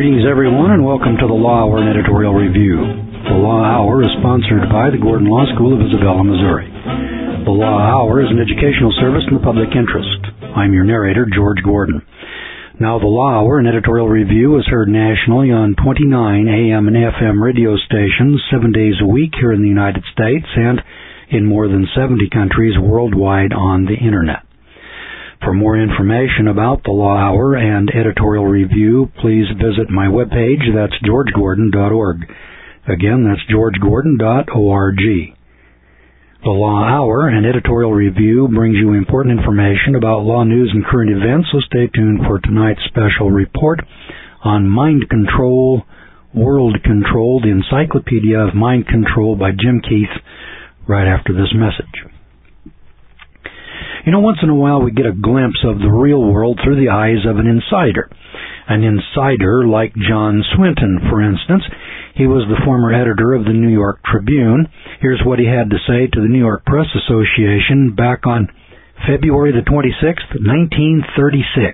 Greetings, everyone, and welcome to the Law Hour and Editorial Review. The Law Hour is sponsored by the Gordon Law School of Isabella, Missouri. The Law Hour is an educational service in the public interest. I'm your narrator, George Gordon. Now, the Law Hour and Editorial Review is heard nationally on 29 AM and FM radio stations 7 days a week here in the United States and in more than 70 countries worldwide on the Internet. For more information about the Law Hour and Editorial Review, please visit my webpage. That's georgegordon.org. Again, that's georgegordon.org. The Law Hour and Editorial Review brings you important information about law news and current events, so stay tuned for tonight's special report on Mind Control, World Control, the Encyclopedia of Mind Control by Jim Keith, right after this message. You know, once in a while we get a glimpse of the real world through the eyes of an insider. An insider like John Swinton, for instance. He was the former editor of the New York Tribune. Here's what he had to say to the New York Press Association back on February the 26th, 1936.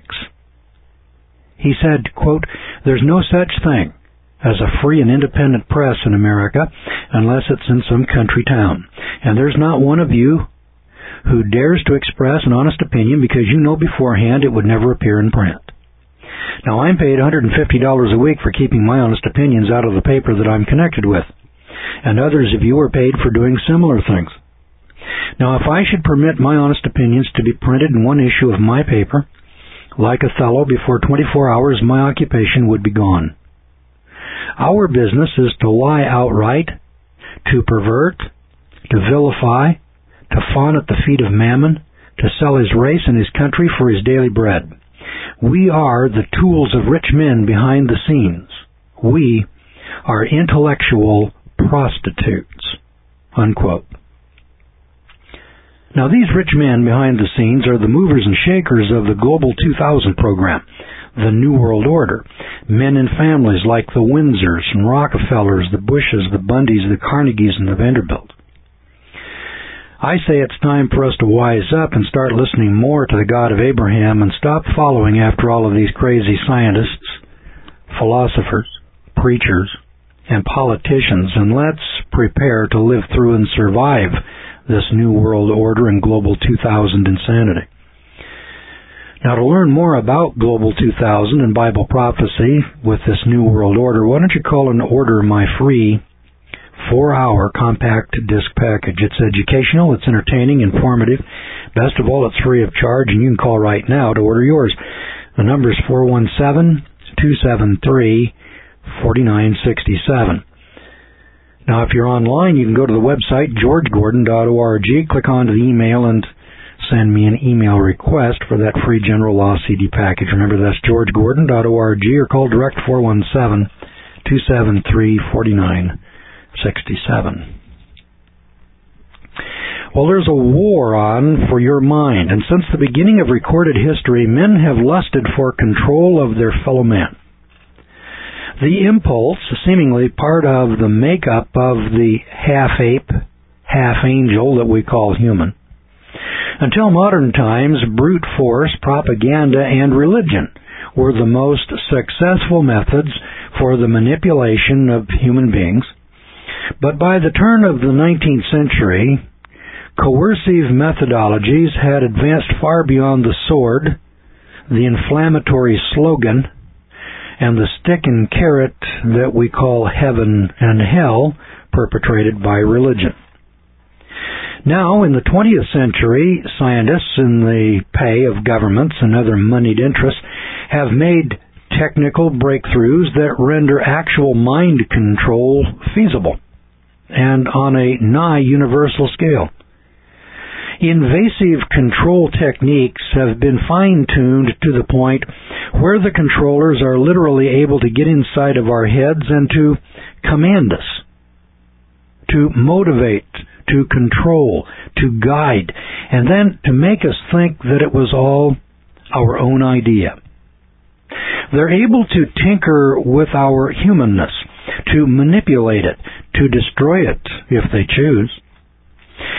He said, quote, "There's no such thing as a free and independent press in America unless it's in some country town. And there's not one of you who dares to express an honest opinion because you know beforehand it would never appear in print. Now, I'm paid $150 a week for keeping my honest opinions out of the paper that I'm connected with, and others of you are paid for doing similar things. Now, if I should permit my honest opinions to be printed in one issue of my paper, like Othello, before 24 hours my occupation would be gone. Our business is to lie outright, to pervert, to vilify, to fawn at the feet of Mammon, to sell his race and his country for his daily bread. We are the tools of rich men behind the scenes. We are intellectual prostitutes." Unquote. Now, these rich men behind the scenes are the movers and shakers of the Global 2000 program, the New World Order. Men in families like the Windsors and Rockefellers, the Bushes, the Bundys, the Carnegies, and the Vanderbilts. I say it's time for us to wise up and start listening more to the God of Abraham and stop following after all of these crazy scientists, philosophers, preachers, and politicians, and let's prepare to live through and survive this New World Order and Global 2000 insanity. Now, to learn more about Global 2000 and Bible prophecy with this New World Order, why don't you call and order my free 4-hour compact disc package. It's educational, it's entertaining, informative. Best of all, it's free of charge, and you can call right now to order yours. The number is 417-273-4967. Now, if you're online, you can go to the website, georgegordon.org, click onto the email, and send me an email request for that free General Law CD package. Remember, that's georgegordon.org, or call direct 417-273-4967. Well, there's a war on for your mind, and since the beginning of recorded history, men have lusted for control of their fellow men. The impulse, seemingly part of the makeup of the half-ape, half-angel that we call human. Until modern times, brute force, propaganda, and religion were the most successful methods for the manipulation of human beings. But by the turn of the 19th century, coercive methodologies had advanced far beyond the sword, the inflammatory slogan, and the stick and carrot that we call heaven and hell, perpetrated by religion. Now, in the 20th century, scientists in the pay of governments and other moneyed interests have made technical breakthroughs that render actual mind control feasible and on a nigh universal scale. Invasive control techniques have been fine-tuned to the point where the controllers are literally able to get inside of our heads and to command us, to motivate, to control, to guide, and then to make us think that it was all our own idea. They're able to tinker with our humanness, to manipulate it, to destroy it if they choose.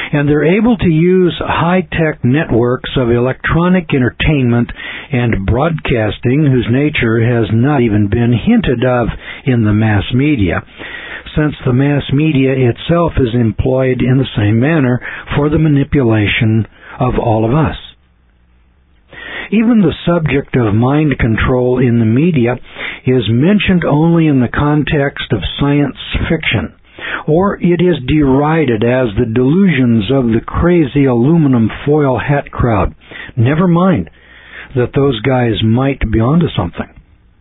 and they're able to use high-tech networks of electronic entertainment and broadcasting whose nature has not even been hinted of in the mass media, since the mass media itself is employed in the same manner for the manipulation of all of us. Even the subject of mind control in the media is mentioned only in the context of science fiction, or it is derided as the delusions of the crazy aluminum foil hat crowd. Never mind that those guys might be onto something.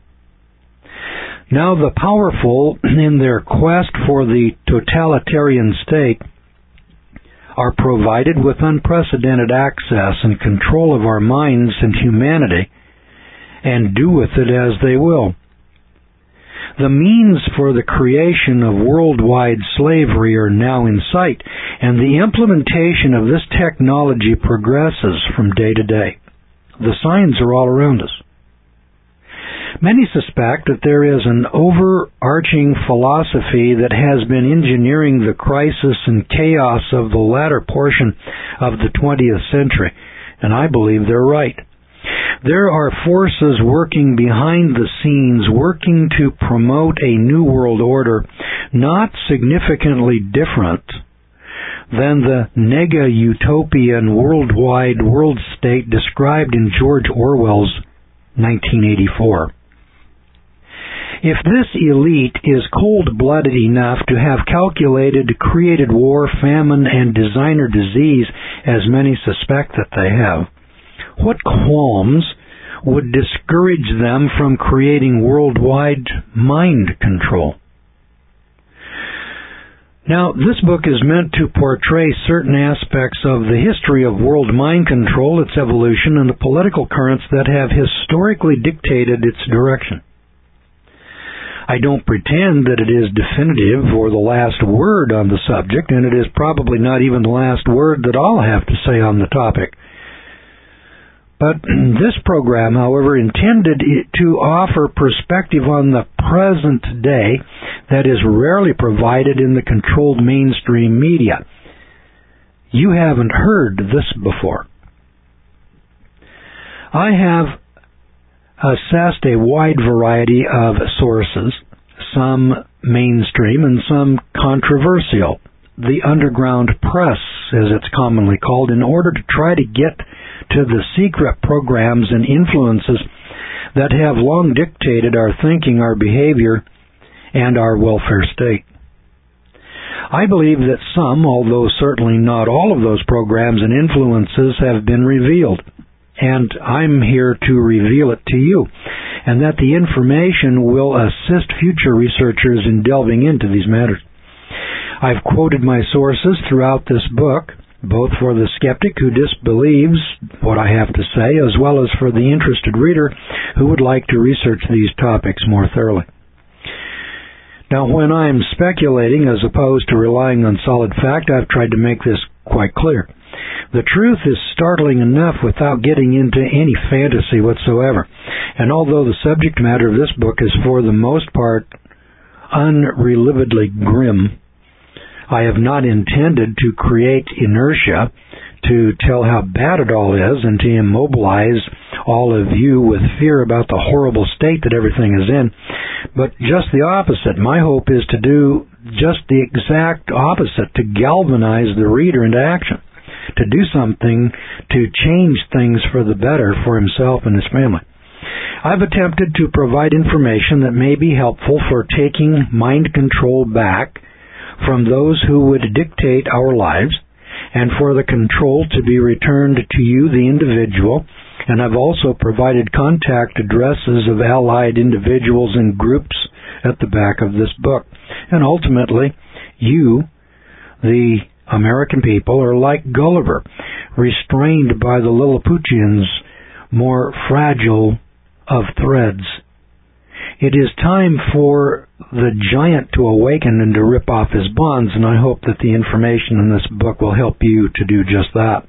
Now the powerful, in their quest for the totalitarian state, are provided with unprecedented access and control of our minds and humanity, and do with it as they will. The means for the creation of worldwide slavery are now in sight, and the implementation of this technology progresses from day to day. The signs are all around us. Many suspect that there is an overarching philosophy that has been engineering the crisis and chaos of the latter portion of the 20th century, and I believe they're right. There are forces working behind the scenes, working to promote a new world order not significantly different than the nega-utopian worldwide world state described in George Orwell's 1984. If this elite is cold-blooded enough to have created war, famine, and designer disease, as many suspect that they have, what qualms would discourage them from creating worldwide mind control? Now, this book is meant to portray certain aspects of the history of world mind control, its evolution, and the political currents that have historically dictated its direction. I don't pretend that it is definitive or the last word on the subject, and it is probably not even the last word that I'll have to say on the topic. But this program, however, intended to offer perspective on the present day that is rarely provided in the controlled mainstream media. You haven't heard this before. I have assessed a wide variety of sources, some mainstream and some controversial, the underground press, as it's commonly called, in order to try to get to the secret programs and influences that have long dictated our thinking, our behavior, and our welfare state. I believe that some, although certainly not all of those programs and influences have been revealed, and I'm here to reveal it to you, and that the information will assist future researchers in delving into these matters. I've quoted my sources throughout this book, both for the skeptic who disbelieves what I have to say, as well as for the interested reader who would like to research these topics more thoroughly. Now, when I'm speculating as opposed to relying on solid fact, I've tried to make this quite clear. The truth is startling enough without getting into any fantasy whatsoever. And although the subject matter of this book is for the most part unrelievably grim, I have not intended to create inertia to tell how bad it all is and to immobilize all of you with fear about the horrible state that everything is in, but just the opposite. My hope is to do just the exact opposite, to galvanize the reader into action, to do something to change things for the better for himself and his family. I've attempted to provide information that may be helpful for taking mind control back from those who would dictate our lives, and for the control to be returned to you, the individual. And I've also provided contact addresses of allied individuals and groups at the back of this book. And ultimately, you, the American people, are like Gulliver, restrained by the Lilliputians, more fragile of threads. It is time for the giant to awaken and to rip off his bonds, and I hope that the information in this book will help you to do just that.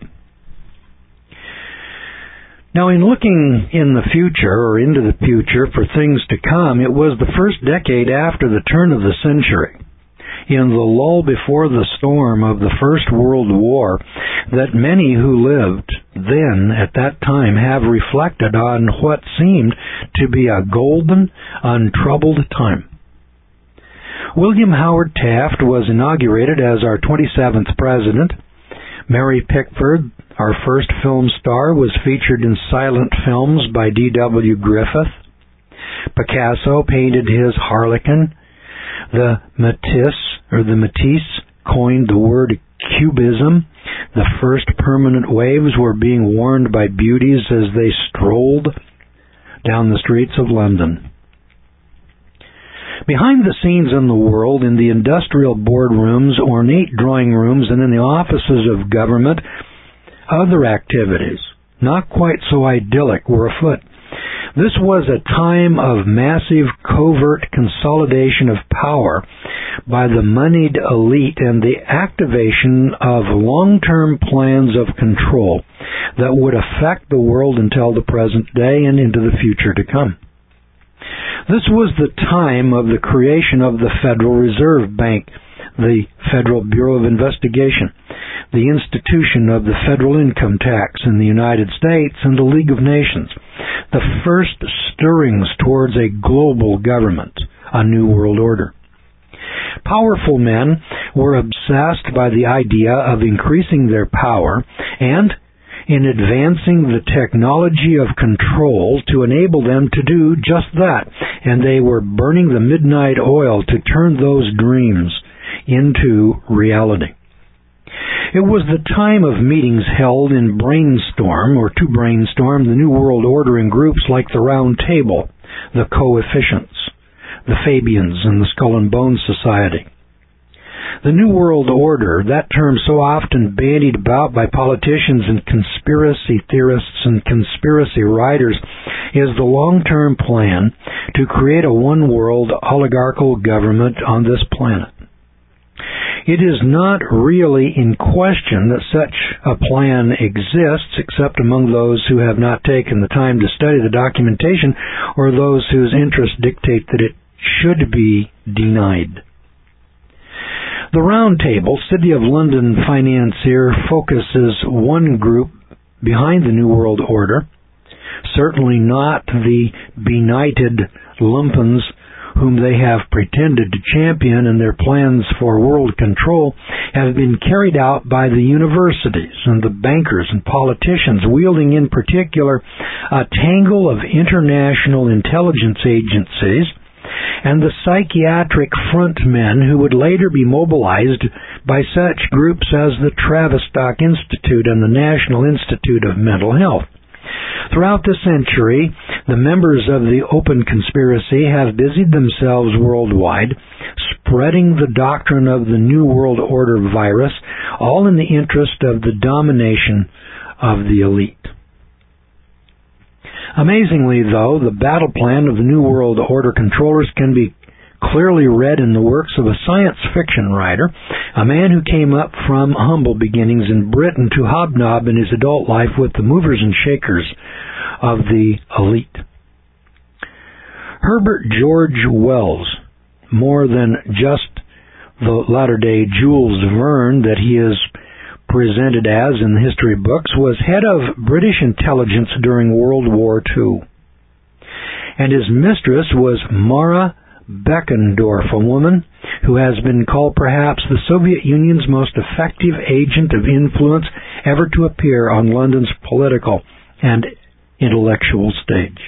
Now, in looking in the future, or into the future, for things to come, it was the first decade after the turn of the century. in the lull before the storm of the First World War that many who lived then at that time have reflected on what seemed to be a golden, untroubled time. William Howard Taft was inaugurated as our 27th president. Mary Pickford, our first film star, was featured in silent films by D.W. Griffith. Picasso painted his Harlequin. The Matisse coined the word cubism. The first permanent waves were being worn by beauties as they strolled down the streets of London. Behind the scenes in the world, in the industrial boardrooms, ornate drawing rooms, and in the offices of government, other activities, not quite so idyllic, were afoot. This was a time of massive covert consolidation of power by the moneyed elite and the activation of long-term plans of control that would affect the world until the present day and into the future to come. This was the time of the creation of the Federal Reserve Bank, the Federal Bureau of Investigation, the institution of the federal income tax in the United States, and the League of Nations, the first stirrings towards a global government, a new world order. Powerful men were obsessed by the idea of increasing their power and in advancing the technology of control to enable them to do just that, and they were burning the midnight oil to turn those dreams into reality. It was the time of meetings held in brainstorm or to brainstorm the New World Order in groups like the Round Table, the Coefficients, the Fabians, and the Skull and Bones Society. The New World Order, that term so often bandied about by politicians and conspiracy theorists and conspiracy writers, is the long-term plan to create a one-world oligarchical government on this planet. It is not really in question that such a plan exists, except among those who have not taken the time to study the documentation or those whose interests dictate that it should be denied. The Round Table, City of London financier, focuses one group behind the New World Order, certainly not the benighted lumpens whom they have pretended to champion, and their plans for world control have been carried out by the universities and the bankers and politicians, wielding in particular a tangle of international intelligence agencies and the psychiatric front men who would later be mobilized by such groups as the Tavistock Institute and the National Institute of Mental Health. Throughout the century, the members of the open conspiracy have busied themselves worldwide, spreading the doctrine of the New World Order virus, all in the interest of the domination of the elite. Amazingly, though, the battle plan of the New World Order controllers can be clearly read in the works of a science fiction writer, a man who came up from humble beginnings in Britain to hobnob in his adult life with the movers and shakers of the elite. Herbert George Wells, more than just the latter-day Jules Verne that he is presented as in the history books, was head of British intelligence during World War II. And his mistress was Mara Beckendorf, a woman who has been called perhaps the Soviet Union's most effective agent of influence ever to appear on London's political and intellectual stage.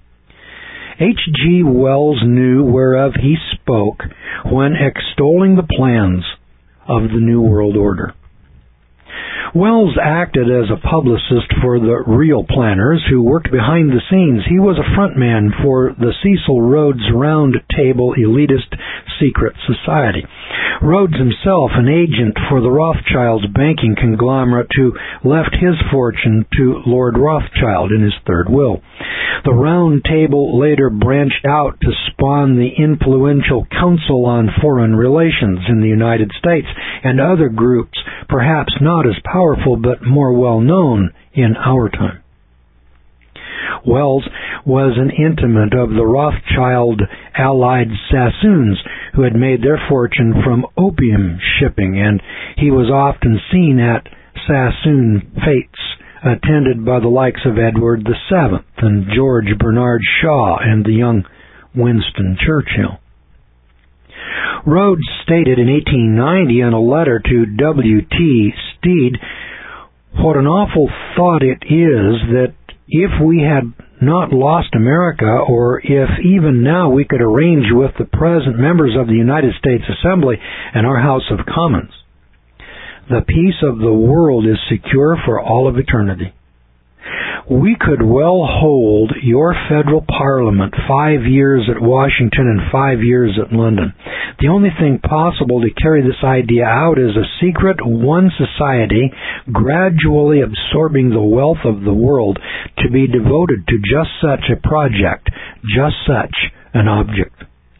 H.G. Wells knew whereof he spoke when extolling the plans of the New World Order. Wells acted as a publicist for the real planners who worked behind the scenes. He was a frontman for the Cecil Rhodes Round Table elitist secret society. Rhodes himself, an agent for the Rothschilds banking conglomerate who left his fortune to Lord Rothschild in his third will. The Round Table later branched out to spawn the influential Council on Foreign Relations in the United States and other groups, perhaps not as powerful but more well known in our time. Wells was an intimate of the Rothschild-allied Sassoons, who had made their fortune from opium shipping, and he was often seen at Sassoon fetes, attended by the likes of Edward VII and George Bernard Shaw and the young Winston Churchill. Rhodes stated in 1890 in a letter to W.T. Stead, "What an awful thought it is that if we had not lost America, or if even now we could arrange with the present members of the United States Assembly and our House of Commons, the peace of the world is secure for all of eternity. We could well hold your federal parliament 5 years at Washington and 5 years at London. The only thing possible to carry this idea out is a secret one society gradually absorbing the wealth of the world to be devoted to just such a project, just such an object."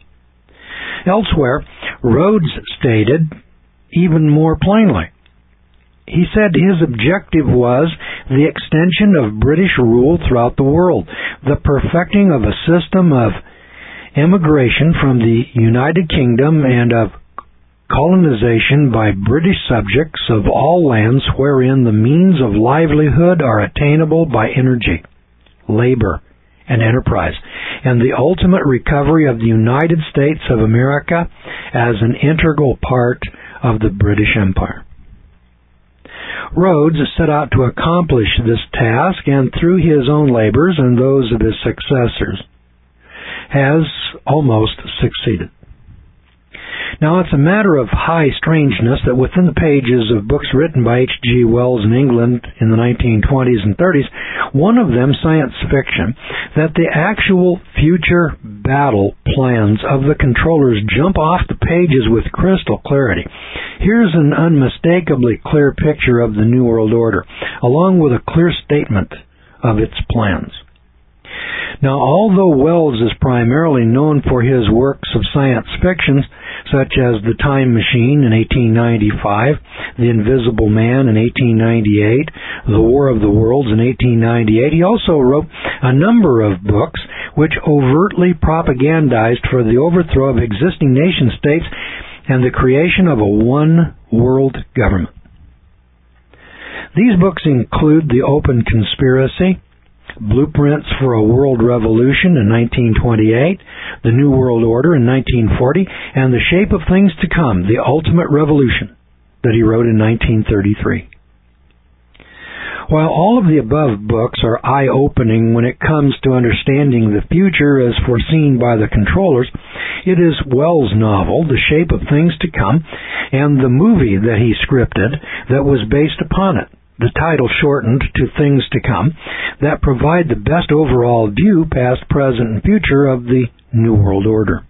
Elsewhere, Rhodes stated even more plainly. He said his objective was the extension of British rule throughout the world, the perfecting of a system of emigration from the United Kingdom and of colonization by British subjects of all lands wherein the means of livelihood are attainable by energy, labor, and enterprise, and the ultimate recovery of the United States of America as an integral part of the British Empire. Rhodes set out to accomplish this task, and through his own labors and those of his successors, has almost succeeded. Now, it's a matter of high strangeness that within the pages of books written by H.G. Wells in England in the 1920s and 30s, one of them science fiction, that the actual future battle plans of the controllers jump off the pages with crystal clarity. Here's an unmistakably clear picture of the New World Order, along with a clear statement of its plans. Now, although Wells is primarily known for his works of science fiction, such as The Time Machine in 1895, The Invisible Man in 1898, The War of the Worlds in 1898, he also wrote a number of books which overtly propagandized for the overthrow of existing nation-states and the creation of a one-world government. These books include The Open Conspiracy, Blueprints for a World Revolution in 1928, The New World Order in 1940, and The Shape of Things to Come, The Ultimate Revolution, that he wrote in 1933. While all of the above books are eye-opening when it comes to understanding the future as foreseen by the controllers, it is Wells' novel, The Shape of Things to Come, and the movie that he scripted that was based upon it, the title shortened to Things to Come, that provide the best overall view, past, present, and future of the New World Order.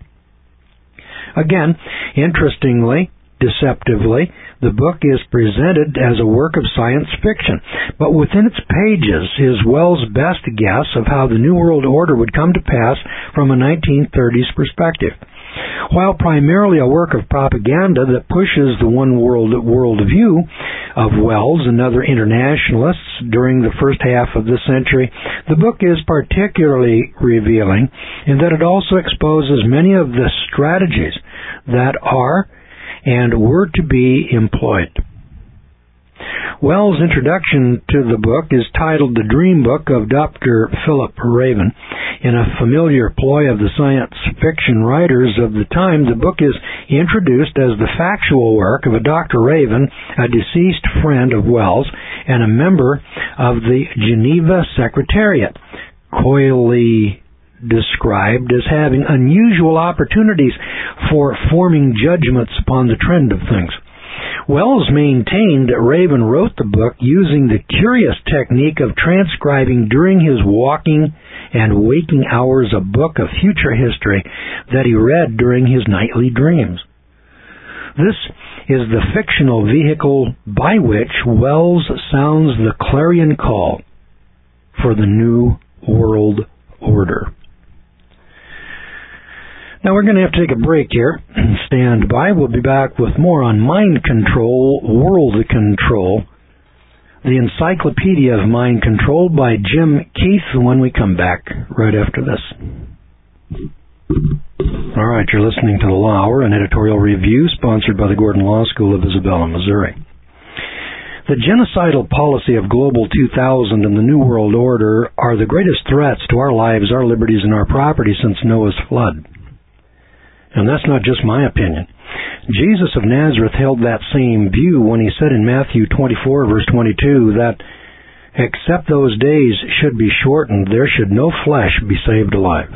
Again, interestingly, deceptively, the book is presented as a work of science fiction, but within its pages is Wells' best guess of how the New World Order would come to pass from a 1930s perspective. While primarily a work of propaganda that pushes the one world view of Wells and other internationalists during the first half of the century, the book is particularly revealing in that it also exposes many of the strategies that are and were to be employed. Wells' introduction to the book is titled The Dream Book of Dr. Philip Raven. In a familiar ploy of the science fiction writers of the time, the book is introduced as the factual work of a Dr. Raven, a deceased friend of Wells, and a member of the Geneva Secretariat, coyly described as having unusual opportunities for forming judgments upon the trend of things. Wells maintained that Raven wrote the book using the curious technique of transcribing during his walking and waking hours a book of future history that he read during his nightly dreams. This is the fictional vehicle by which Wells sounds the clarion call for the New World Order. Now we're going to have to take a break here. Stand by. We'll be back with more on mind control, world control, The Encyclopedia of Mind Control by Jim Keith when we come back right after this. All right, you're listening to The Law Hour, an editorial review sponsored by the Gordon Law School of Isabella, Missouri. The genocidal policy of Global 2000 and the New World Order are the greatest threats to our lives, our liberties, and our property since Noah's flood. And that's not just my opinion. Jesus of Nazareth held that same view when he said in Matthew 24, verse 22, that except those days should be shortened, there should no flesh be saved alive.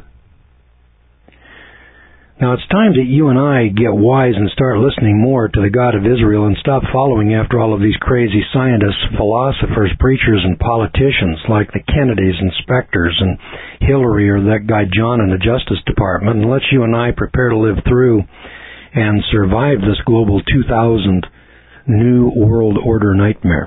Now, it's time that you and I get wise and start listening more to the God of Israel and stop following after all of these crazy scientists, philosophers, preachers, and politicians like the Kennedys and Specters and Hillary or that guy John in the Justice Department, and let you and I prepare to live through and survive this Global 2000 New World Order nightmare.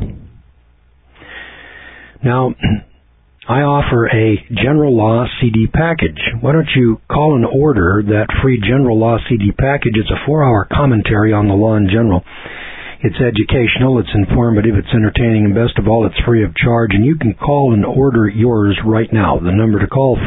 Now, I offer a General Law CD package. Why don't you call and order that free General Law CD package? It's a 4-hour commentary on the law in general. It's educational, it's informative, it's entertaining, and best of all, it's free of charge. And you can call and order yours right now. The number to call,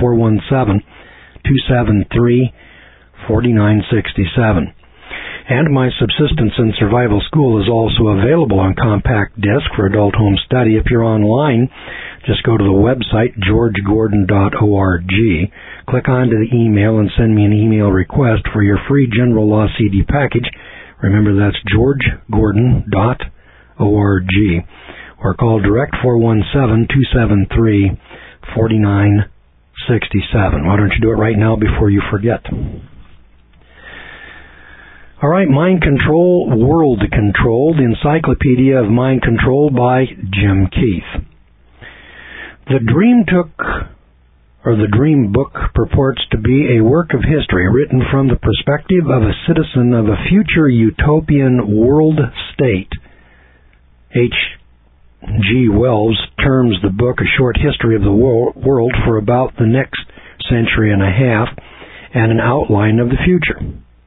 417-273-4967. And my Subsistence and Survival School is also available on compact disc for adult home study. If you're online, just go to the website, georgegordon.org. Click onto the email and send me an email request for your free General Law CD package. Remember, that's georgegordon.org. Or call direct 417-273-4967. Why don't you do it right now before you forget? All right, Mind Control, World Control, the Encyclopedia of Mind Control by Jim Keith. The Dream Book purports to be a work of history written from the perspective of a citizen of a future utopian world state. H.G. Wells terms the book a short history of the world for about the next century and a half and an outline of the future.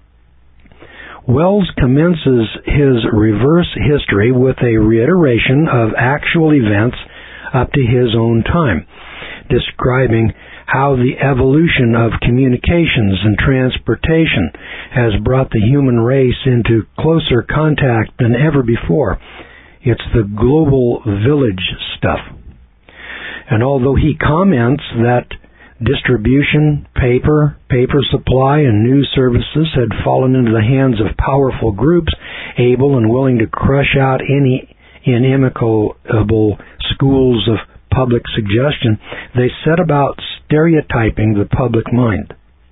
Wells commences his reverse history with a reiteration of actual events up to his own time, describing how the evolution of communications and transportation has brought the human race into closer contact than ever before. It's the global village stuff. And although he comments that distribution, paper supply, and news services had fallen into the hands of powerful groups able and willing to crush out any inimical schools of public suggestion, they set about stereotyping the public mind.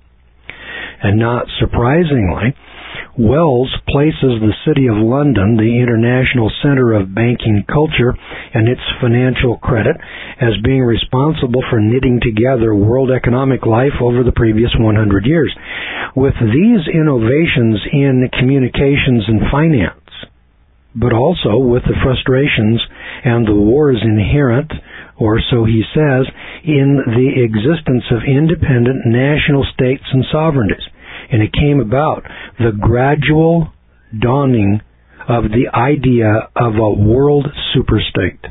And not surprisingly, Wells places the City of London, the international center of banking culture and its financial credit, as being responsible for knitting together world economic life over the previous 100 years. With these innovations in communications and finance, but also with the frustrations and the wars inherent, or so he says, in the existence of independent national states and sovereignties. And it came about the gradual dawning of the idea of a world superstate.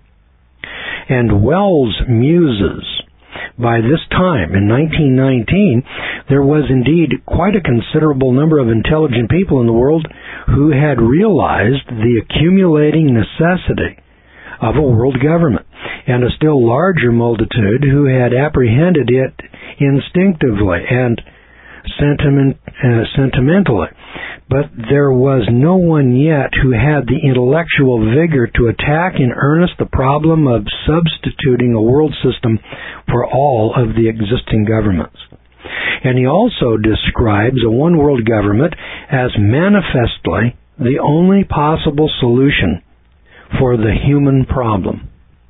And Wells muses, by this time, in 1919, there was indeed quite a considerable number of intelligent people in the world who had realized the accumulating necessity of a world government, and a still larger multitude who had apprehended it instinctively and sentimentally. But there was no one yet who had the intellectual vigor to attack in earnest the problem of substituting a world system for all of the existing governments. And he also describes a one-world government as manifestly the only possible solution for the human problem.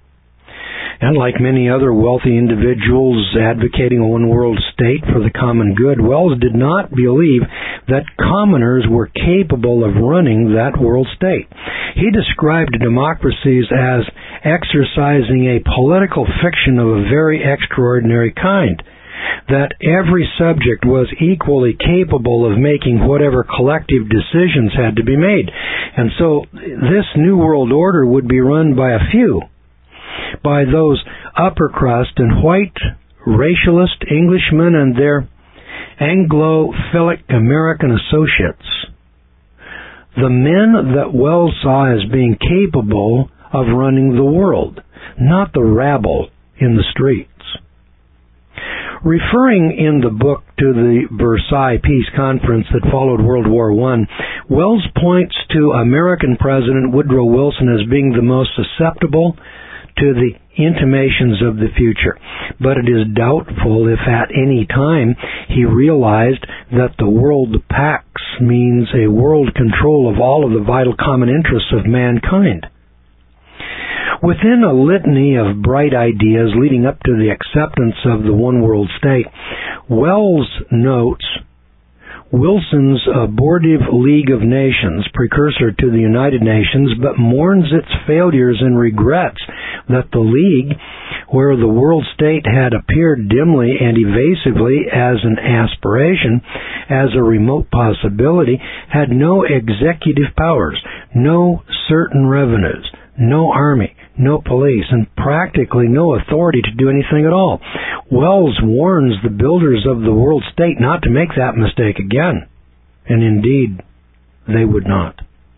And like many other wealthy individuals advocating a one-world state for the common good, Wells did not believe that commoners were capable of running that world state. He described democracies as exercising a political fiction of a very extraordinary kind. that every subject was equally capable of making whatever collective decisions had to be made. And so this New World Order would be run by a few, by those upper crust and white racialist Englishmen and their Anglophilic American associates. The men that Wells saw as being capable of running the world, not the rabble in the streets. Referring in the book to the Versailles Peace Conference that followed World War I, Wells points to American President Woodrow Wilson as being the most susceptible to the intimations of the future. But it is doubtful if at any time he realized that the world pax means a world control of all of the vital common interests of mankind. Within a litany of bright ideas leading up to the acceptance of the one world state, Wells notes Wilson's abortive League of Nations, precursor to the United Nations, but mourns its failures and regrets that the League, where the world state had appeared dimly and evasively as an aspiration, as a remote possibility, had no executive powers, no certain revenues, no army, no police, and practically no authority to do anything at all. Wells warns the builders of the world state not to make that mistake again. And indeed, they would not.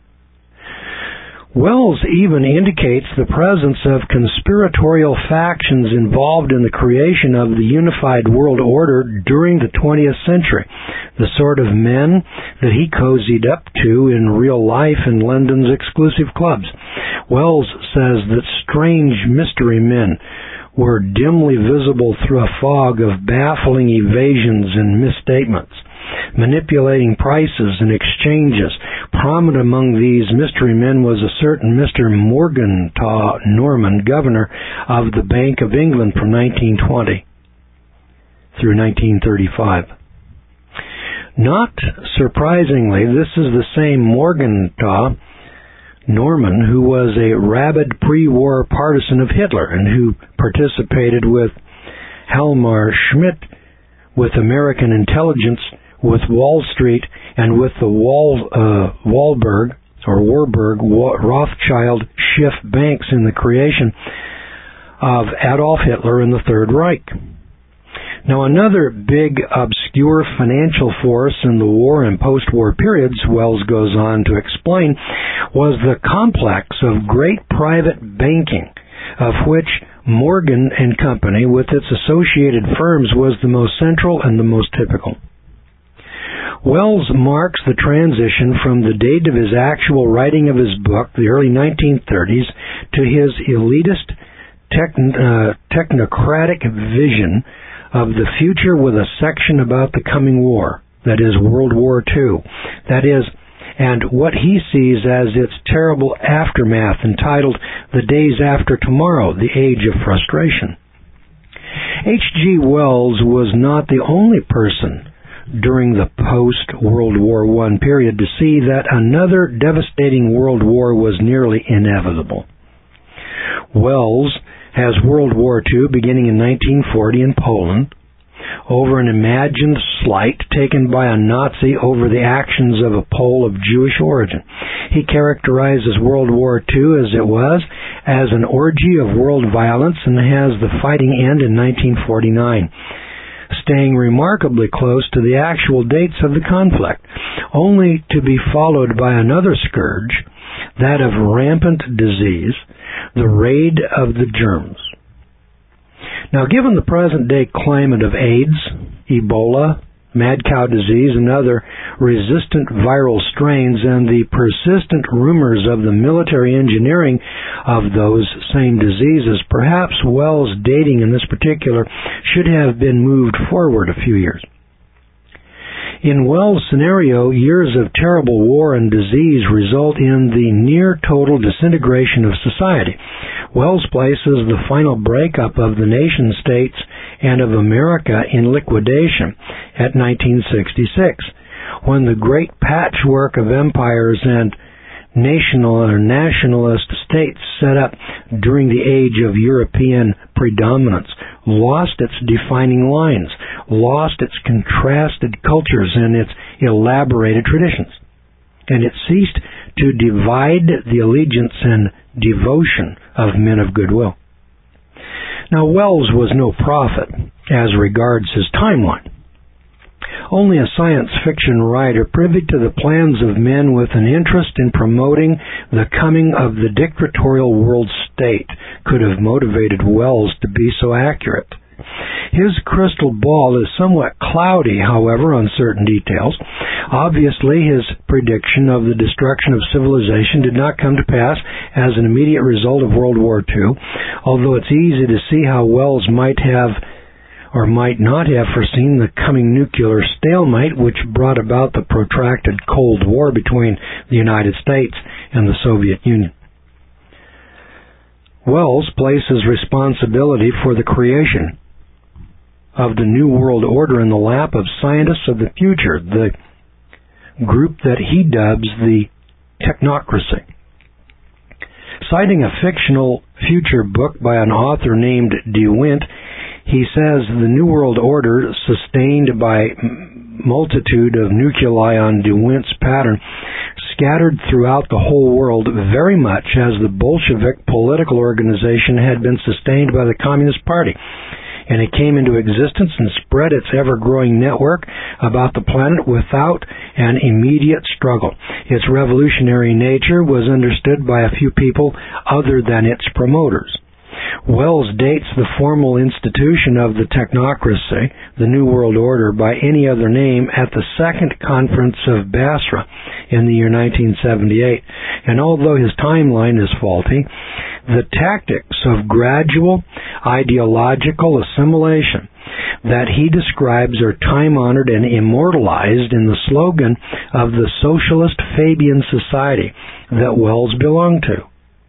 Wells even indicates the presence of conspiratorial factions involved in the creation of the unified world order during the 20th century, the sort of men that he cozied up to in real life in London's exclusive clubs. Wells says that strange mystery men were dimly visible through a fog of baffling evasions and misstatements, manipulating prices and exchanges. Prominent among these mystery men was a certain Mr. Morgenthau Norman, governor of the Bank of England from 1920 through 1935. Not surprisingly, this is the same Morgenthau Norman who was a rabid pre-war partisan of Hitler and who participated with Hjalmar Schmidt, with American intelligence, with Wall Street, and with the Warburg Rothschild Schiff banks in the creation of Adolf Hitler and the Third Reich. Now, another big, obscure financial force in the war and post-war periods, Wells goes on to explain, was the complex of great private banking, of which Morgan and Company, with its associated firms, was the most central and the most typical. Wells marks the transition from the date of his actual writing of his book, the early 1930s, to his elitist, technocratic vision of the future with a section about the coming war, that is, World War II, that is, and what he sees as its terrible aftermath, entitled The Days After Tomorrow, The Age of Frustration. H.G. Wells was not the only person during the post-World War I period to see that another devastating world war was nearly inevitable. Wells has World War II beginning in 1940 in Poland over an imagined slight taken by a Nazi over the actions of a Pole of Jewish origin. He characterizes World War II as it was as an orgy of world violence and has the fighting end in 1949. Staying remarkably close to the actual dates of the conflict, only to be followed by another scourge, that of rampant disease, the raid of the germs. Now, given the present-day climate of AIDS, Ebola, mad cow disease, and other resistant viral strains, and the persistent rumors of the military engineering of those same diseases, perhaps Wells' dating in this particular should have been moved forward a few years. In Wells' scenario, years of terrible war and disease result in the near total disintegration of society. Wells places the final breakup of the nation-states and of America in liquidation at 1966, when the great patchwork of empires and nationalist states set up during the age of European predominance lost its defining lines. lost its contrasted cultures and its elaborated traditions, and it ceased to divide the allegiance and devotion of men of goodwill. Now, Wells was no prophet as regards his timeline. Only a science fiction writer privy to the plans of men with an interest in promoting the coming of the dictatorial world state could have motivated Wells to be so accurate. His crystal ball is somewhat cloudy, however, on certain details. Obviously, his prediction of the destruction of civilization did not come to pass as an immediate result of World War II, although it's easy to see how Wells might have or might not have foreseen the coming nuclear stalemate which brought about the protracted Cold War between the United States and the Soviet Union. Wells places responsibility for the creation of the New World Order in the lap of scientists of the future, the group that he dubs the technocracy. Citing a fictional future book by an author named DeWint, he says the New World Order, sustained by multitude of nuclei on DeWint's pattern, scattered throughout the whole world very much as the Bolshevik political organization had been sustained by the Communist Party. And it came into existence and spread its ever-growing network about the planet without an immediate struggle. Its revolutionary nature was understood by a few people other than its promoters. Wells dates the formal institution of the technocracy, the New World Order, by any other name at the Second Conference of Basra in the year 1978. And although his timeline is faulty, the tactics of gradual ideological assimilation that he describes are time-honored and immortalized in the slogan of the Socialist Fabian Society that Wells belonged to.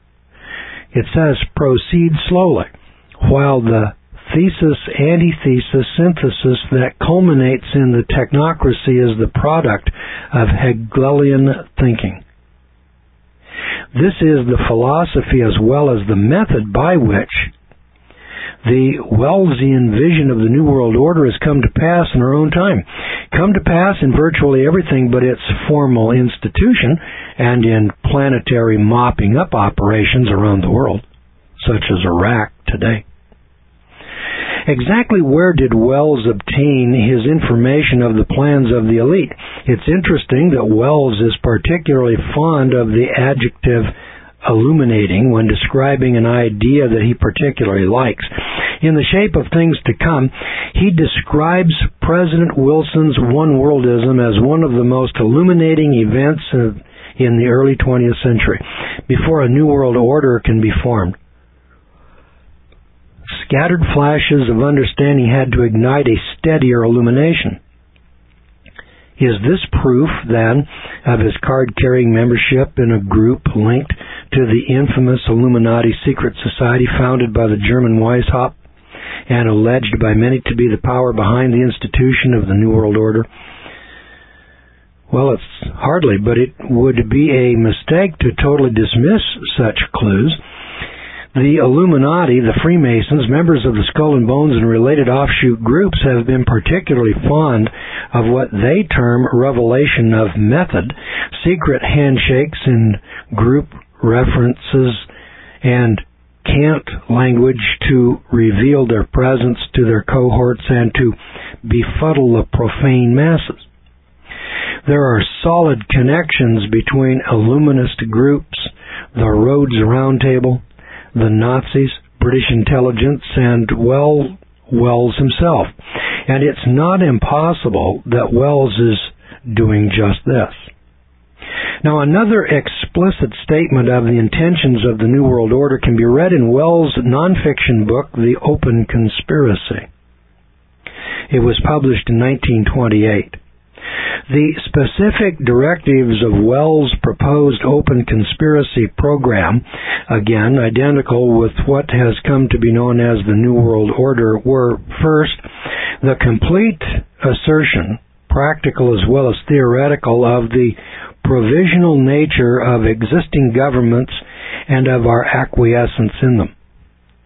It says, proceed slowly, while the thesis-antithesis synthesis that culminates in the technocracy is the product of Hegelian thinking. This is the philosophy as well as the method by which the Wellesian vision of the New World Order has come to pass in our own time. Come to pass in virtually everything but its formal institution and in planetary mopping up operations around the world, such as Iraq today. Exactly where did Wells obtain his information of the plans of the elite? It's interesting that Wells is particularly fond of the adjective illuminating when describing an idea that he particularly likes. In the shape of things to come, he describes President Wilson's one-worldism as one of the most illuminating events in the early 20th century, before a new world order can be formed. Scattered flashes of understanding had to ignite a steadier illumination. Is this proof, then, of his card-carrying membership in a group linked to the infamous Illuminati secret society founded by the German Weishaupt and alleged by many to be the power behind the institution of the New World Order? Well, it's hardly, but it would be a mistake to totally dismiss such clues. The Illuminati, the Freemasons, members of the Skull and Bones and related offshoot groups have been particularly fond of what they term revelation of method, secret handshakes and group references, and cant language to reveal their presence to their cohorts and to befuddle the profane masses. There are solid connections between Illuminist groups, the Rhodes Roundtable, the Nazis, British intelligence, and Wells himself. And it's not impossible that Wells is doing just this. Now, another explicit statement of the intentions of the New World Order can be read in Wells' nonfiction book, The Open Conspiracy. It was published in 1928. The specific directives of Wells' proposed open conspiracy program, again identical with what has come to be known as the New World Order, were, first, the complete assertion, practical as well as theoretical, of the provisional nature of existing governments and of our acquiescence in them.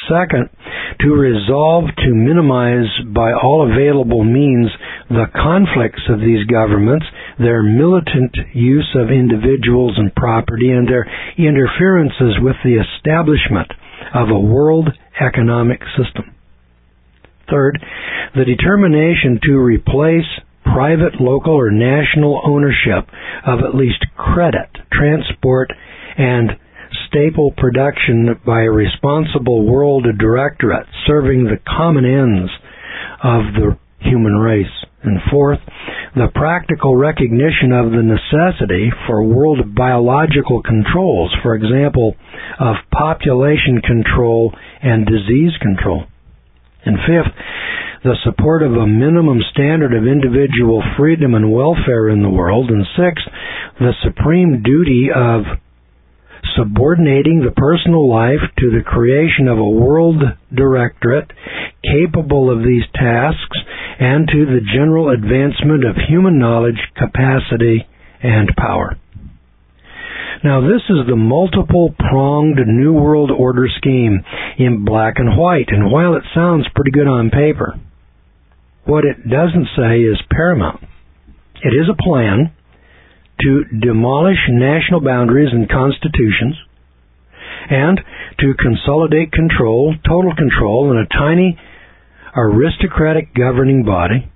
Second, to resolve to minimize by all available means the conflicts of these governments, their militant use of individuals and property, and their interferences with the establishment of a world economic system. Third, the determination to replace private, local, or national ownership of at least credit, transport, and staple production by a responsible world directorate serving the common ends of the human race. And fourth, the practical recognition of the necessity for world biological controls, for example, of population control and disease control. And fifth, the support of a minimum standard of individual freedom and welfare in the world. And sixth, the supreme duty of subordinating the personal life to the creation of a world directorate capable of these tasks and to the general advancement of human knowledge, capacity, and power. Now, this is the multiple-pronged New World Order scheme in black and white, and while it sounds pretty good on paper, what it doesn't say is paramount. It is a plan to demolish national boundaries and constitutions and to consolidate control, total control, in a tiny aristocratic governing body.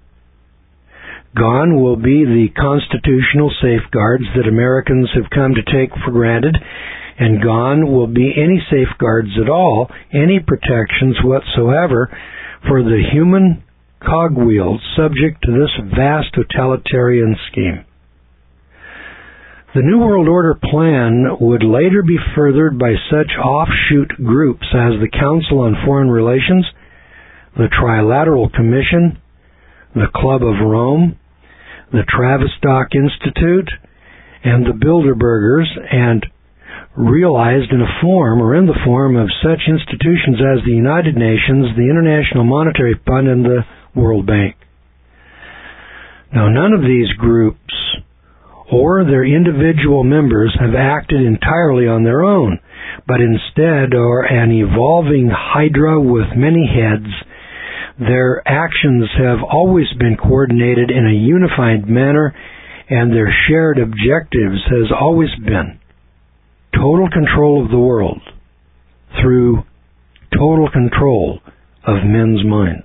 Gone will be the constitutional safeguards that Americans have come to take for granted, and gone will be any safeguards at all, any protections whatsoever for the human cogwheels subject to this vast totalitarian scheme. The New World Order plan would later be furthered by such offshoot groups as the Council on Foreign Relations, the Trilateral Commission, the Club of Rome, the Tavistock Institute, and the Bilderbergers, and realized in the form of such institutions as the United Nations, the International Monetary Fund, and the World Bank. Now, none of these groups or their individual members have acted entirely on their own, but instead are an evolving hydra with many heads. Their actions have always been coordinated in a unified manner, and their shared objectives has always been total control of the world through total control of men's minds.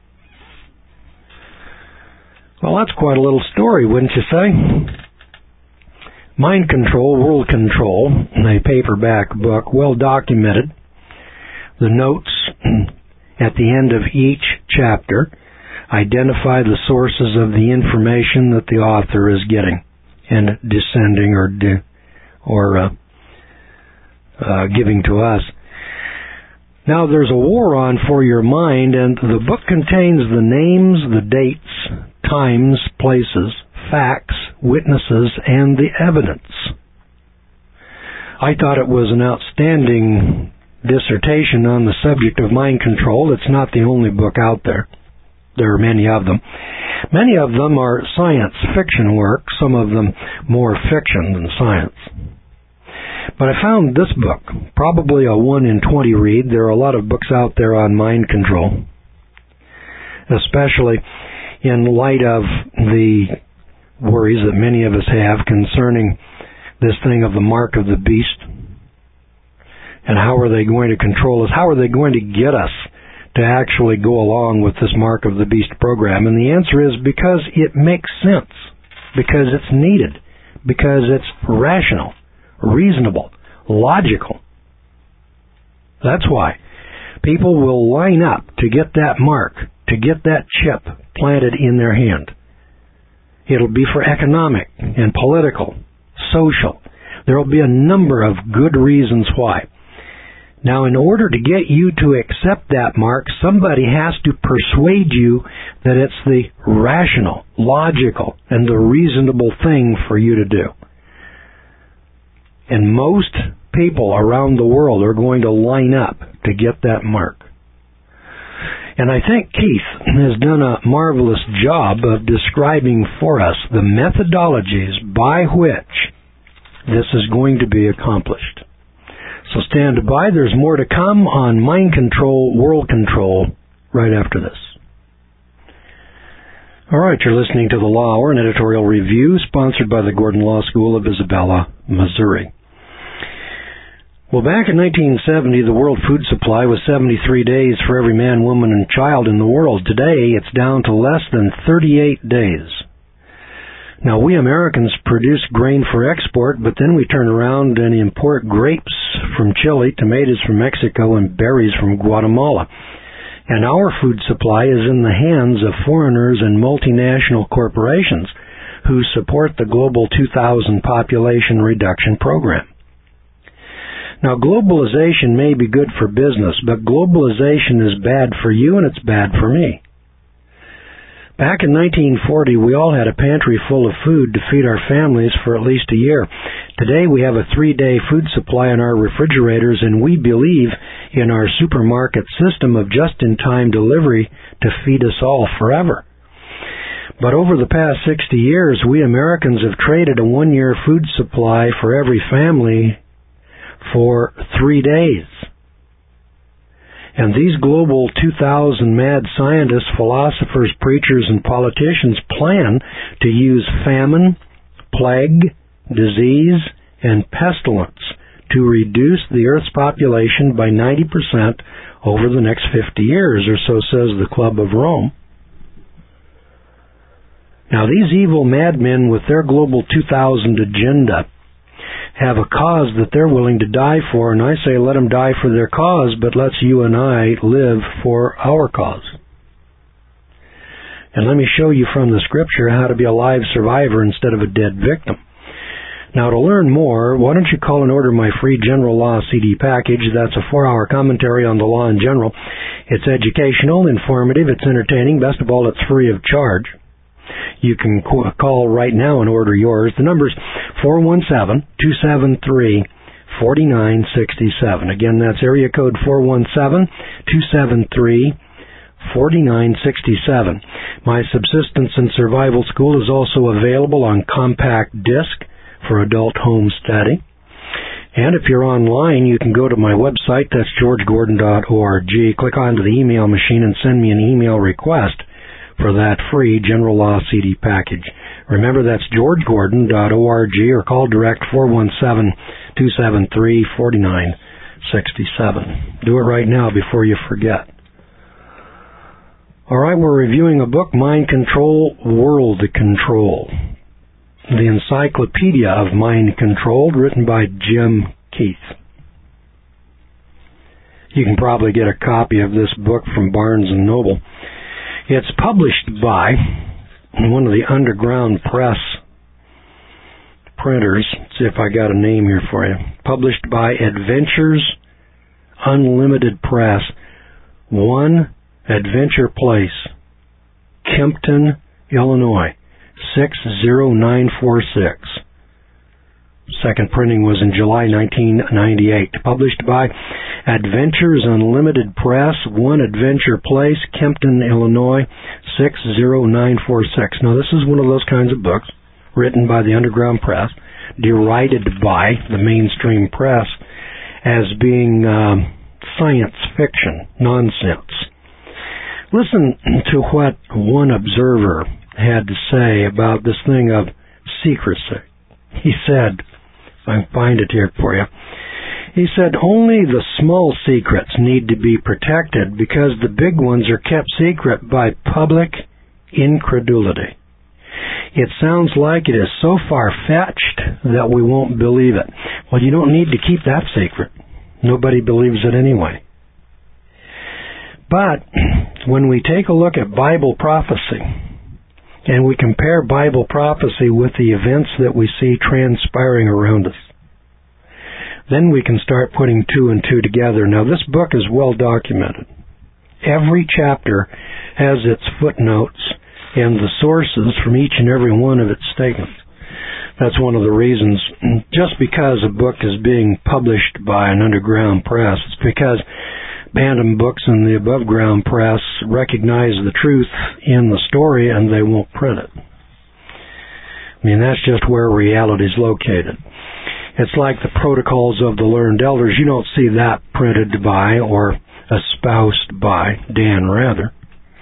Well, that's quite a little story, wouldn't you say? Mind Control, World Control, a paperback book, well documented. The notes at the end of each chapter identify the sources of the information that the author is getting and descending or giving to us. Now, there's a war on for your mind, and the book contains the names, the dates, times, places, facts, witnesses, and the evidence. I thought it was an outstanding dissertation on the subject of mind control. It's not the only book out there. There are many of them. Many of them are science fiction work, some of them more fiction than science. But I found this book, probably a 1 in 20 read. There are a lot of books out there on mind control, especially in light of the worries that many of us have concerning this thing of the mark of the beast. And how are they going to control us? How are they going to get us to actually go along with this mark of the beast program? And the answer is because it makes sense, because it's needed, because it's rational, reasonable, logical. That's why people will line up to get that mark, to get that chip planted in their hand. It'll be for economic and political, social. There will be a number of good reasons why. Now, in order to get you to accept that mark, somebody has to persuade you that it's the rational, logical, and the reasonable thing for you to do. And most people around the world are going to line up to get that mark. And I think Keith has done a marvelous job of describing for us the methodologies by which this is going to be accomplished. So stand by. There's more to come on Mind Control, World Control right after this. All right, you're listening to The Law Hour, an editorial review sponsored by the Gordon Law School of Isabella, Missouri. Well, back in 1970, the world food supply was 73 days for every man, woman, and child in the world. Today, it's down to less than 38 days. Now, we Americans produce grain for export, but then we turn around and import grapes from Chile, tomatoes from Mexico, and berries from Guatemala. And our food supply is in the hands of foreigners and multinational corporations who support the Global 2000 Population Reduction Program. Now, globalization may be good for business, but globalization is bad for you and it's bad for me. Back in 1940, we all had a pantry full of food to feed our families for at least a year. Today, we have a 3-day food supply in our refrigerators, and we believe in our supermarket system of just-in-time delivery to feed us all forever. But over the past 60 years, we Americans have traded a 1-year food supply for every family for 3 days. And these Global 2000 mad scientists, philosophers, preachers, and politicians plan to use famine, plague, disease, and pestilence to reduce the Earth's population by 90% over the next 50 years, or so says the Club of Rome. Now, these evil madmen with their Global 2000 agenda have a cause that they're willing to die for, and I say let them die for their cause, but let's you and I live for our cause. And let me show you from the scripture how to be a live survivor instead of a dead victim. Now, to learn more, why don't you call and order my free General Law CD package? That's a 4-hour commentary on the law in general. It's educational, informative, it's entertaining. Best of all, it's free of charge. You can call right now and order yours. The number's 417-273-4967. Again, that's area code 417-273-4967. My Subsistence and Survival School is also available on compact disc for adult home study. And if you're online, you can go to my website, that's georgegordon.org. Click onto the email machine and send me an email request for that free General Law CD package. Remember, that's georgegordon.org, or call direct 417-273-4967. Do it right now before you forget. All right, we're reviewing a book, Mind Control, World Control. The Encyclopedia of Mind Control, written by Jim Keith. You can probably get a copy of this book from Barnes & Noble. It's published by one of the underground press printers. Let's see if I got a name here for you. Published by Adventures Unlimited Press. 1 Adventure Place, Kempton, Illinois, 60946. Second printing was in July 1998. Published by Adventures Unlimited Press, 1 Adventure Place, Kempton, Illinois, 60946. Now, this is one of those kinds of books written by the underground press, derided by the mainstream press as being science fiction, nonsense. Listen to what one observer had to say about this thing of secrecy. He said, if I can find it here for you, he said, only the small secrets need to be protected because the big ones are kept secret by public incredulity. It sounds like it is so far-fetched that we won't believe it. Well, you don't need to keep that secret. Nobody believes it anyway. But when we take a look at Bible prophecy, and we compare Bible prophecy with the events that we see transpiring around us, then we can start putting 2 and 2 together. Now, this book is well documented. Every chapter has its footnotes and the sources from each and every one of its statements. That's one of the reasons, just because a book is being published by an underground press, it's because Bantam Books and the above ground press recognize the truth in the story and they won't print it. I mean, that's just where reality is located. It's like the Protocols of the Learned Elders. You don't see that printed by or espoused by Dan Rather.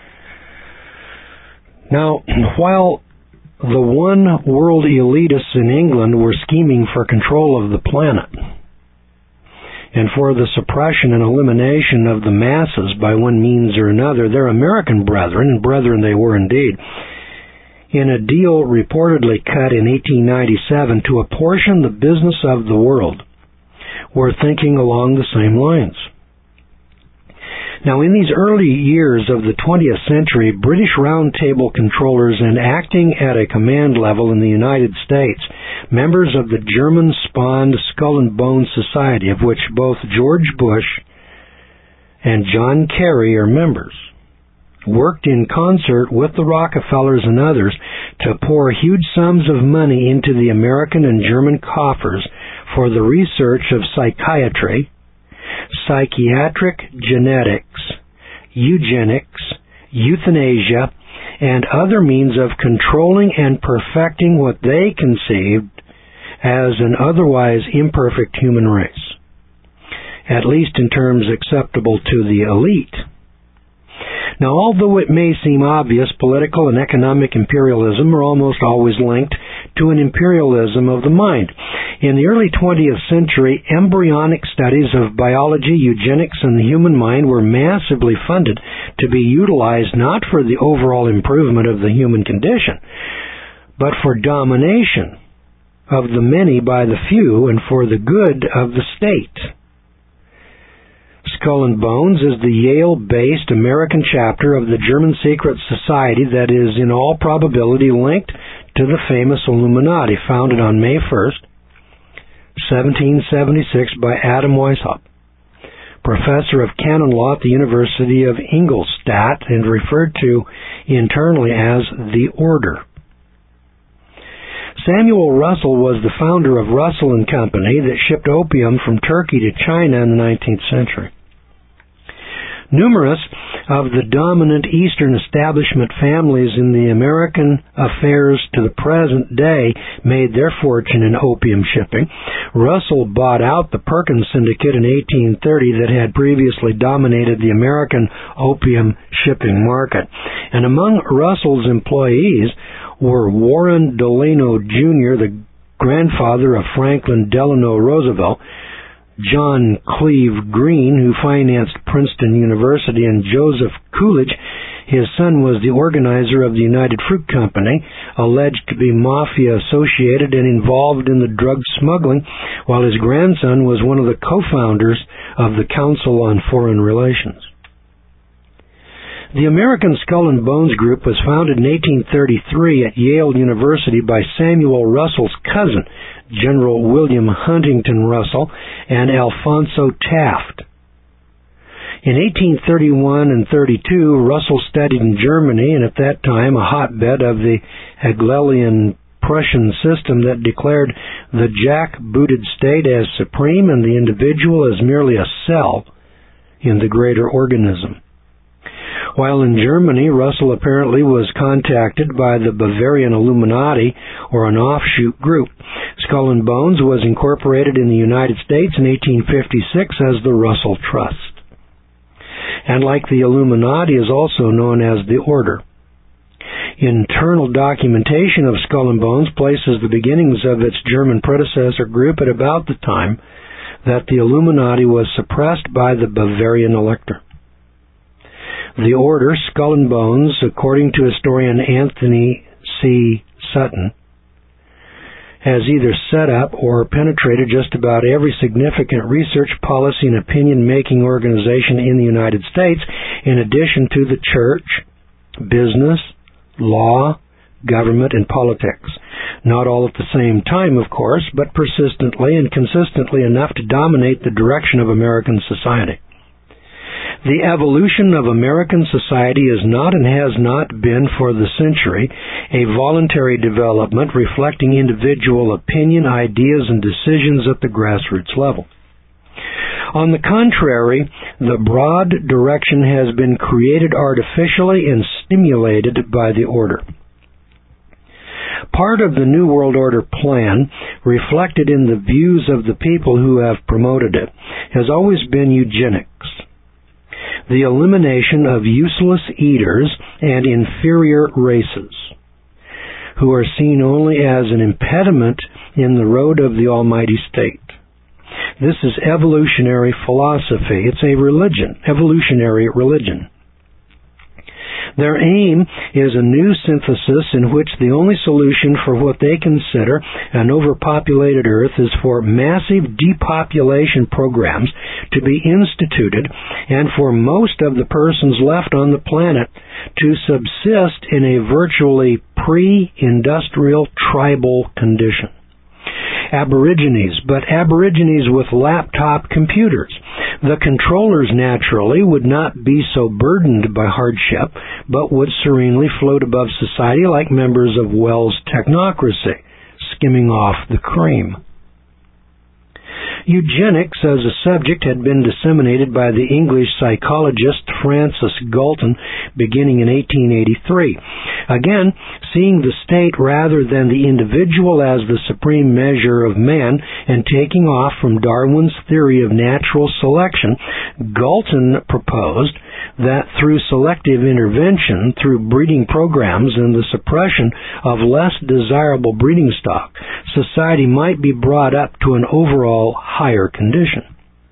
Now, while the one world elitists in England were scheming for control of the planet and for the suppression and elimination of the masses by one means or another, their American brethren, and brethren they were indeed, in a deal reportedly cut in 1897 to apportion the business of the world, were thinking along the same lines. Now, in these early years of the 20th century, British Round Table controllers and acting at a command level in the United States, members of the German-spawned Skull and Bones Society, of which both George Bush and John Kerry are members, worked in concert with the Rockefellers and others to pour huge sums of money into the American and German coffers for the research of psychiatry, psychiatric genetics, eugenics, euthanasia, and other means of controlling and perfecting what they conceived as an otherwise imperfect human race, at least in terms acceptable to the elite. Now, although it may seem obvious, political and economic imperialism are almost always linked to an imperialism of the mind. In the early 20th century, embryonic studies of biology, eugenics, and the human mind were massively funded to be utilized not for the overall improvement of the human condition, but for domination of the many by the few and for the good of the state. Skull and Bones is the Yale-based American chapter of the German secret society that is in all probability linked to the famous Illuminati, founded on May 1st, 1776 by Adam Weishaupt, professor of canon law at the University of Ingolstadt and referred to internally as the Order. Samuel Russell was the founder of Russell and Company that shipped opium from Turkey to China in the 19th century. Numerous of the dominant Eastern establishment families in the American affairs to the present day made their fortune in opium shipping. Russell bought out the Perkins Syndicate in 1830 that had previously dominated the American opium shipping market. And among Russell's employees were Warren Delano Jr., the grandfather of Franklin Delano Roosevelt, John Cleve Green, who financed Princeton University, and Joseph Coolidge. His son was the organizer of the United Fruit Company, alleged to be mafia-associated and involved in the drug smuggling, while his grandson was one of the co-founders of the Council on Foreign Relations. The American Skull and Bones Group was founded in 1833 at Yale University by Samuel Russell's cousin, General William Huntington Russell, and Alphonso Taft. In 1831 and 32, Russell studied in Germany, and at that time a hotbed of the Hegelian Prussian system that declared the jack-booted state as supreme and the individual as merely a cell in the greater organism. While in Germany, Russell apparently was contacted by the Bavarian Illuminati, or an offshoot group. Skull and Bones was incorporated in the United States in 1856 as the Russell Trust, and like the Illuminati is also known as the Order. Internal documentation of Skull and Bones places the beginnings of its German predecessor group at about the time that the Illuminati was suppressed by the Bavarian elector. The Order, Skull and Bones, according to historian Anthony C. Sutton, has either set up or penetrated just about every significant research, policy, and opinion-making organization in the United States, in addition to the church, business, law, government, and politics. Not all at the same time, of course, but persistently and consistently enough to dominate the direction of American society. The evolution of American society is not and has not been for the century a voluntary development reflecting individual opinion, ideas, and decisions at the grassroots level. On the contrary, the broad direction has been created artificially and stimulated by the Order. part of the New World Order plan, reflected in the views of the people who have promoted it, has always been eugenics. The elimination of useless eaters and inferior races, who are seen only as an impediment in the road of the almighty state. This is evolutionary philosophy. It's a religion, evolutionary religion. Their aim is a new synthesis in which the only solution for what they consider an overpopulated Earth is for massive depopulation programs to be instituted and for most of the persons left on the planet to subsist in a virtually pre-industrial tribal condition. Aborigines, but Aborigines with laptop computers. The controllers, naturally, would not be so burdened by hardship, but would serenely float above society like members of Wells' technocracy, skimming off the cream. Eugenics as a subject had been disseminated by the English psychologist Francis Galton beginning in 1883. Again, seeing the state rather than the individual as the supreme measure of man and taking off from Darwin's theory of natural selection, Galton proposed that through selective intervention, through breeding programs and the suppression of less desirable breeding stock, society might be brought up to an overall higher condition.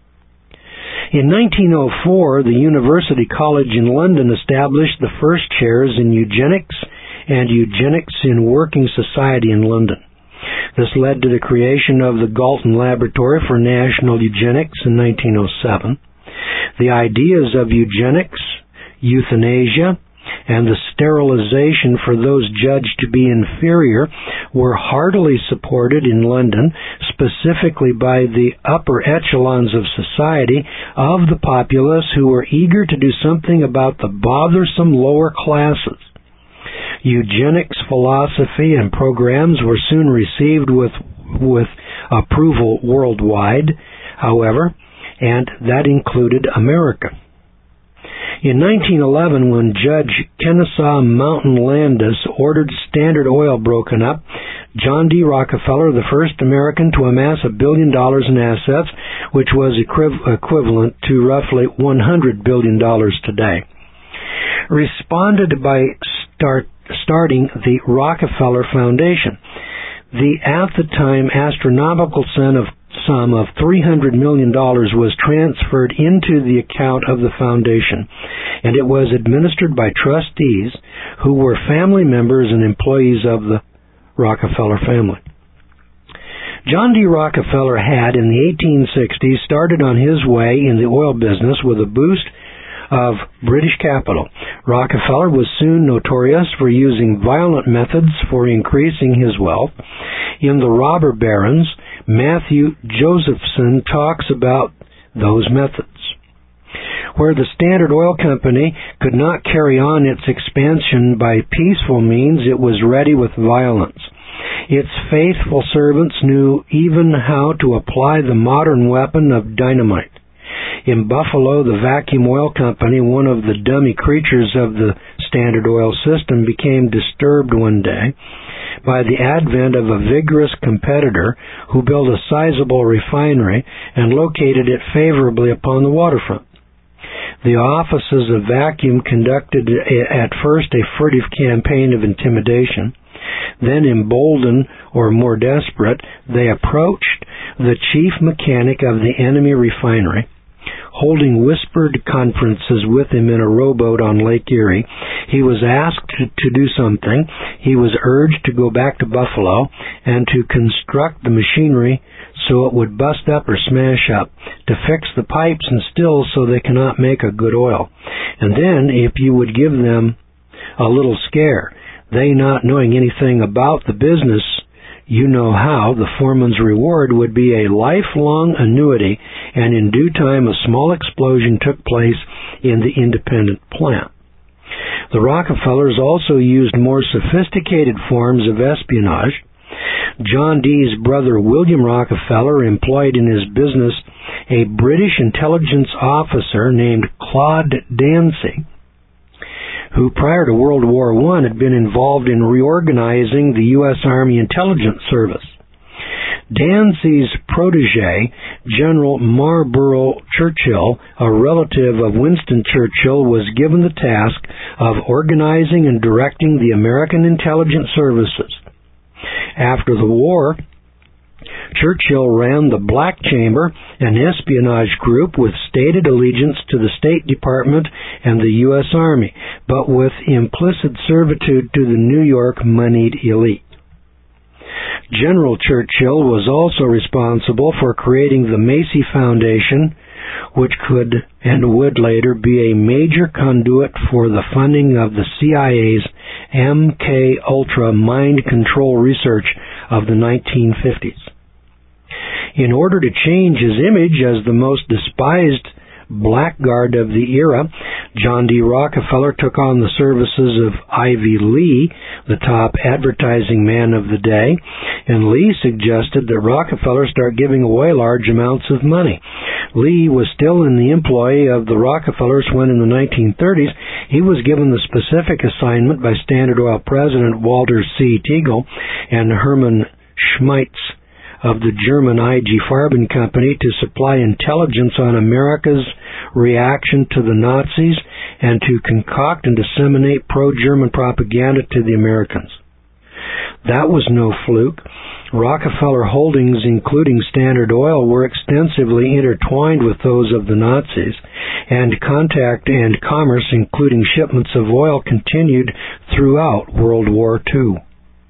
In 1904, the University College in London established the first chairs in eugenics and eugenics in working society in London. This led to the creation of the Galton Laboratory for National Eugenics in 1907. The ideas of eugenics, euthanasia, and the sterilization for those judged to be inferior were heartily supported in London, specifically by the upper echelons of society of the populace who were eager to do something about the bothersome lower classes. Eugenics philosophy and programs were soon received with approval worldwide, however, and that included America. In 1911, when Judge Kennesaw Mountain Landis ordered Standard Oil broken up, John D. Rockefeller, the first American to amass $1 billion in assets, which was equivalent to roughly $100 billion today, responded by starting the Rockefeller Foundation. The at the time astronomical sum of $300 million was transferred into the account of the foundation, and it was administered by trustees who were family members and employees of the Rockefeller family. John D. Rockefeller had, in the 1860s, started on his way in the oil business with a boost of British capital. Rockefeller was soon notorious for using violent methods for increasing his wealth. In The Robber Barons, Matthew Josephson talks about those methods. Where the Standard Oil Company could not carry on its expansion by peaceful means, it was ready with violence. Its faithful servants knew even how to apply the modern weapon of dynamite. In Buffalo, the Vacuum Oil Company, one of the dummy creatures of the Standard Oil system, became disturbed one day by the advent of a vigorous competitor who built a sizable refinery and located it favorably upon the waterfront. The offices of Vacuum conducted at first a furtive campaign of intimidation. Then, emboldened or more desperate, they approached the chief mechanic of the enemy refinery. Holding whispered conferences with him in a rowboat on Lake Erie, he was asked to do something. He was urged to go back to Buffalo and to construct the machinery so it would bust up or smash up, to fix the pipes and stills so they cannot make a good oil. And then, if you would give them a little scare, they not knowing anything about the business, you know how, the foreman's reward would be a lifelong annuity, and in due time a small explosion took place in the independent plant. The Rockefellers also used more sophisticated forms of espionage. John D.'s brother William Rockefeller employed in his business a British intelligence officer named Claude Dancy, who prior to World War I had been involved in reorganizing the U.S. Army Intelligence Service. Dancy's protege, General Marlborough Churchill, a relative of Winston Churchill, was given the task of organizing and directing the American intelligence services. After the war, Churchill ran the Black Chamber, an espionage group with stated allegiance to the State Department and the U.S. Army, but with implicit servitude to the New York moneyed elite. General Churchill was also responsible for creating the Macy Foundation, which could and would later be a major conduit for the funding of the CIA's MK-Ultra mind control research of the 1950s. In order to change his image as the most despised blackguard of the era, John D. Rockefeller took on the services of Ivy Lee, the top advertising man of the day, and Lee suggested that Rockefeller start giving away large amounts of money. Lee was still in the employ of the Rockefellers when in the 1930s he was given the specific assignment by Standard Oil President Walter C. Teagle and Hermann Schmitz of the German IG Farben Company to supply intelligence on America's reaction to the Nazis and to concoct and disseminate pro-German propaganda to the Americans. That was no fluke. Rockefeller holdings, including Standard Oil, were extensively intertwined with those of the Nazis, and contact and commerce, including shipments of oil, continued throughout World War II.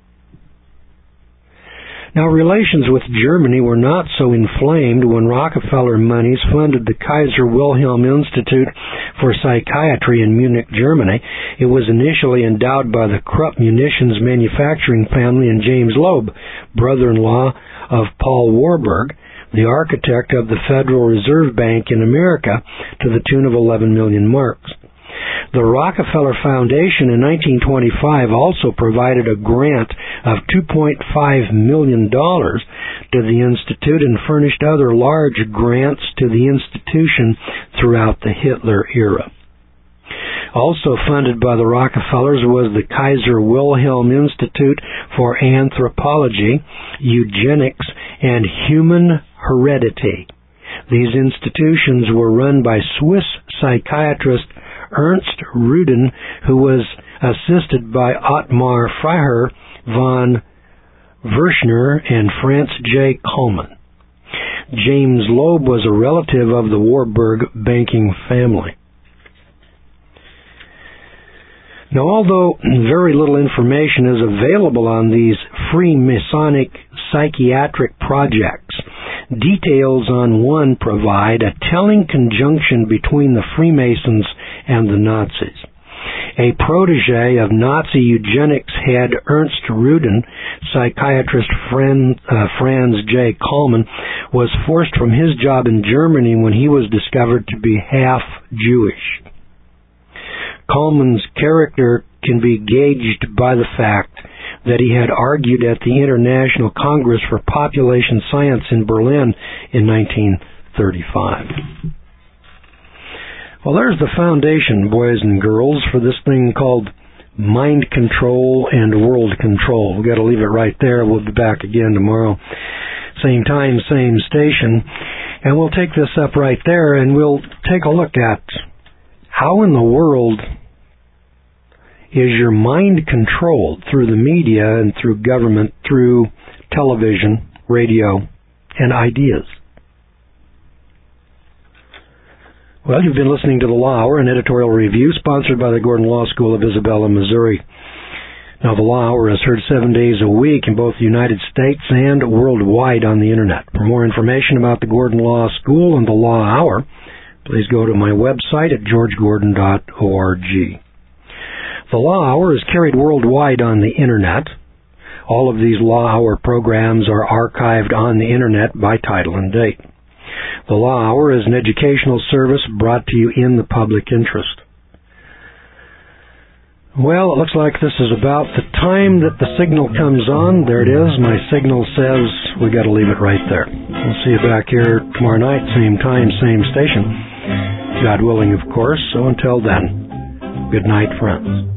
Now, relations with Germany were not so inflamed when Rockefeller monies funded the Kaiser Wilhelm Institute for Psychiatry in Munich, Germany. It was initially endowed by the Krupp munitions manufacturing family and James Loeb, brother-in-law of Paul Warburg, the architect of the Federal Reserve Bank in America, to the tune of 11 million marks. The Rockefeller Foundation in 1925 also provided a grant of $2.5 million to the Institute and furnished other large grants to the institution throughout the Hitler era. Also funded by the Rockefellers was the Kaiser Wilhelm Institute for Anthropology, Eugenics, and Human Heredity. These institutions were run by Swiss psychiatrist Ernst Rudin, who was assisted by Ottmar Freiherr von Verschner and Franz J. Kuhlmann. James Loeb was a relative of the Warburg banking family. Now, although very little information is available on these Freemasonic psychiatric projects, details on one provide a telling conjunction between the Freemasons and the Nazis. A protege of Nazi eugenics head Ernst Rudin, psychiatrist Franz J. Kuhlmann, was forced from his job in Germany when he was discovered to be half Jewish. Kuhlmann's character can be gauged by the fact that he had argued at the International Congress for Population Science in Berlin in 1935. Well, there's the foundation, boys and girls, for this thing called mind control and world control. We've got to leave it right there. We'll be back again tomorrow. Same time, same station. And we'll take this up right there, and we'll take a look at how in the world is your mind controlled through the media and through government, through television, radio, and ideas. Well, you've been listening to The Law Hour, an editorial review sponsored by the Gordon Law School of Isabella, Missouri. Now, The Law Hour is heard 7 days a week in both the United States and worldwide on the Internet. For more information about the Gordon Law School and The Law Hour, please go to my website at georgegordon.org. The Law Hour is carried worldwide on the Internet. All of these Law Hour programs are archived on the Internet by title and date. The Law Hour is an educational service brought to you in the public interest. Well, it looks like this is about the time that the signal comes on. There it is. My signal says we got to leave it right there. We'll see you back here tomorrow night, same time, same station. God willing, of course. So until then. Good night, friends.